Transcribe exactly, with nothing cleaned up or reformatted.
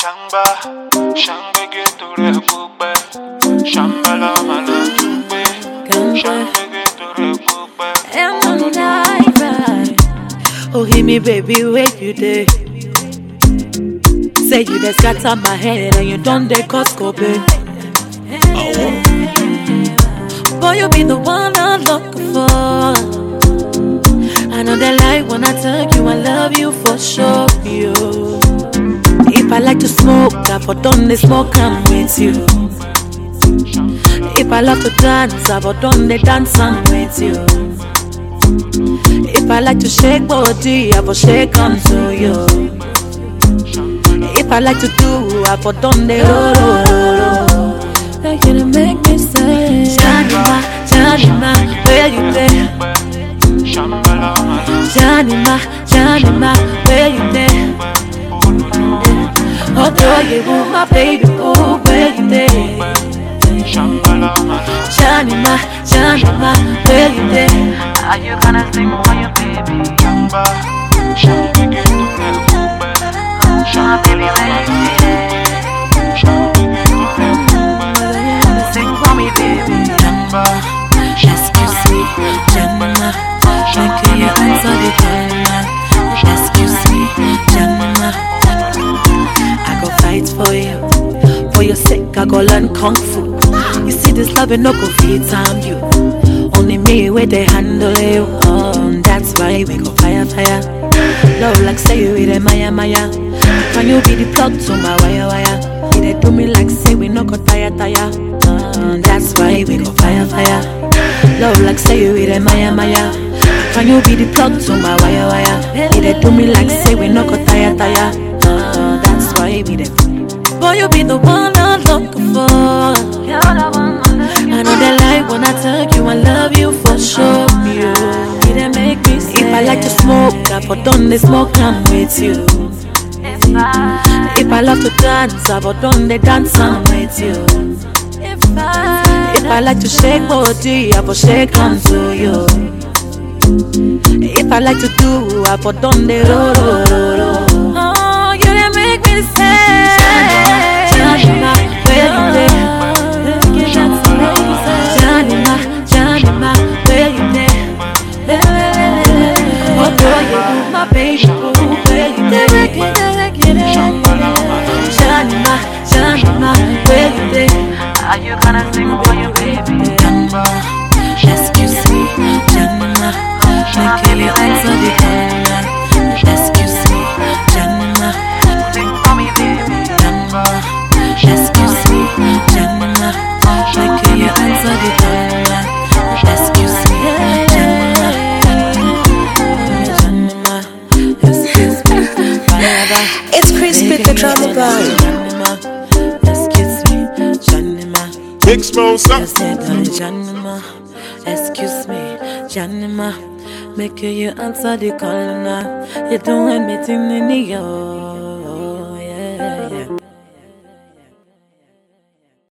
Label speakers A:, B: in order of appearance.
A: Shamba, shamba get to recoupé. Shambala malanjube, shamba get to recoupé.
B: I'm on the night ride. Oh, hear me, baby, where you there? Say you just got on my head and you done the Costco, boy, you be the one I'm looking for. I know that light when I tell you I love you for sure, you. If I like to smoke, I put on the smoke, I'm with you. If I love to dance, I put on the dance, I'm with you. If I like to shake body, I will shake onto you. If I like to do, I put on the roll. They're gonna make me say Janima, Janima, where you there? Janima, Janima, where you there? Oh, do you want my baby, oh, where you there? Janima, Janima, where you there?
C: Are you gonna sing for your baby? My baby, where you there? Sing for me, baby.
B: Excuse me, Janima, make you answer the call. Excuse me, Janima, I go fight for you. For your sake, I go learn kung fu. You see this love and no go feed time you. Only me where they handle you. Oh, that's why we go fire, fire. Love like say you with a Maya, Maya. Can you be the plug to my wire, wire? They do me like say we no go tire, tire. Uh, that's why we go fire, fire. Love like say you with a Maya, Maya. Can you be the plug to my wire, wire? They do me like say we no go tire, tire. Uh, that's why we the boy, you be the one I'm looking for.
C: You're the one I'm looking for.
B: I know that light when I tell you I love you for sure. You, you didn't make me say. If I like to smoke, I put on the smoke, I'm with you.
C: If I,
B: if I love to dance, I put on the dance, I'm with you. If I, if I like to shake body, I will shake onto you. If I like to do, I put on the roll. Oh, you didn't make me say Janima, where you there? Janima, Janima, where you there? Oh, boy, you my baby, oh, where you there? Janima, Janima, where you there?
C: are you gonna sing for your baby?
B: Excuse me, Janima, make you answer the call. Excuse me, Janima,
C: Sing for me, baby.
B: excuse me, Janima, make you answer the call. Excuse me, Janima, Janima, excuse me, Janima.
D: It's Chris with the drama boy.
B: Excuse me, Janima.
A: Big Smosa.
B: I said, Janima, excuse me, Janima, make you answer the call now. You're doing me in the